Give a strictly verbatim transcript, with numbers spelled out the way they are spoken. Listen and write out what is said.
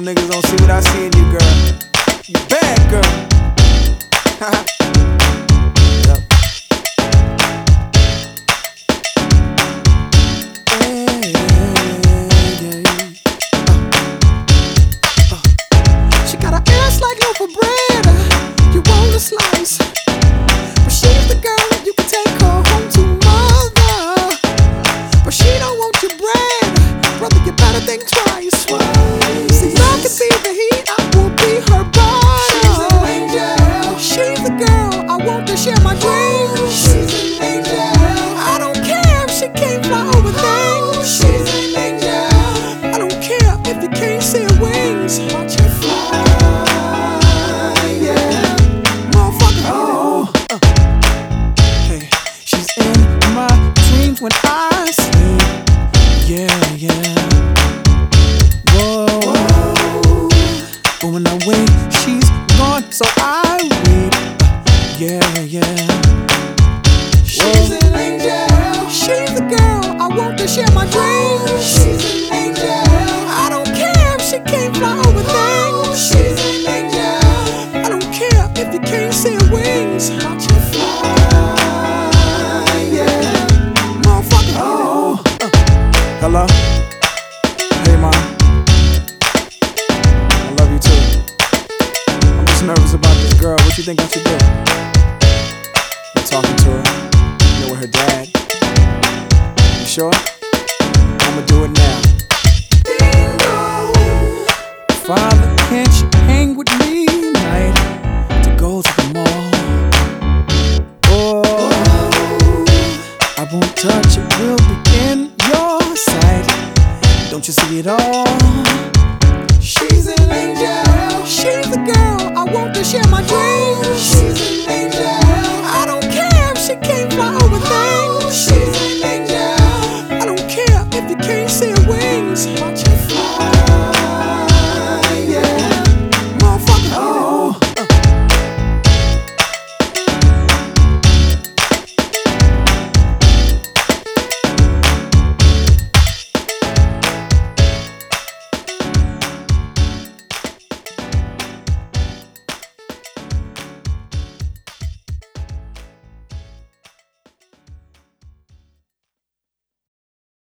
them niggas don't see what I see in you, girl. You bad, girl. Yup. Hey, yeah, yeah. Uh, uh. She got an ass like loaf of bread. You want a slice, but she's the girl you can take her home to mother. But she don't want your bread, brother. You better think twice. See, I can be the heat, I will be her body. She's an angel. She's the girl I want to share my dreams. She's an angel. I don't care if she can't fly over things. She's an angel. I don't care if you can't see her wings. Watch her fly, yeah, motherfucker. Oh, uh. Hey, she's in my dreams when I sleep. Yeah, yeah. But when I wake, she's gone, so I weep. Yeah, yeah. She's an angel. She's the girl I want to share my dreams. She's an angel. I don't care if she can't fly over things. She's an angel. I don't care if you can't see her wings. Watch her fly, yeah, motherfucker. Oh, uh. Hello. Hey, mom. Nervous about this girl. What you think I should do? I'm talking to her. You know, with her dad. You sure? I'ma do it now. Bingo. Father, can't you hang with me tonight to go to the mall? Oh, I won't touch it. We'll be in your sight. Don't you see it all? She's an angel. She's the girl I want to share my dreams.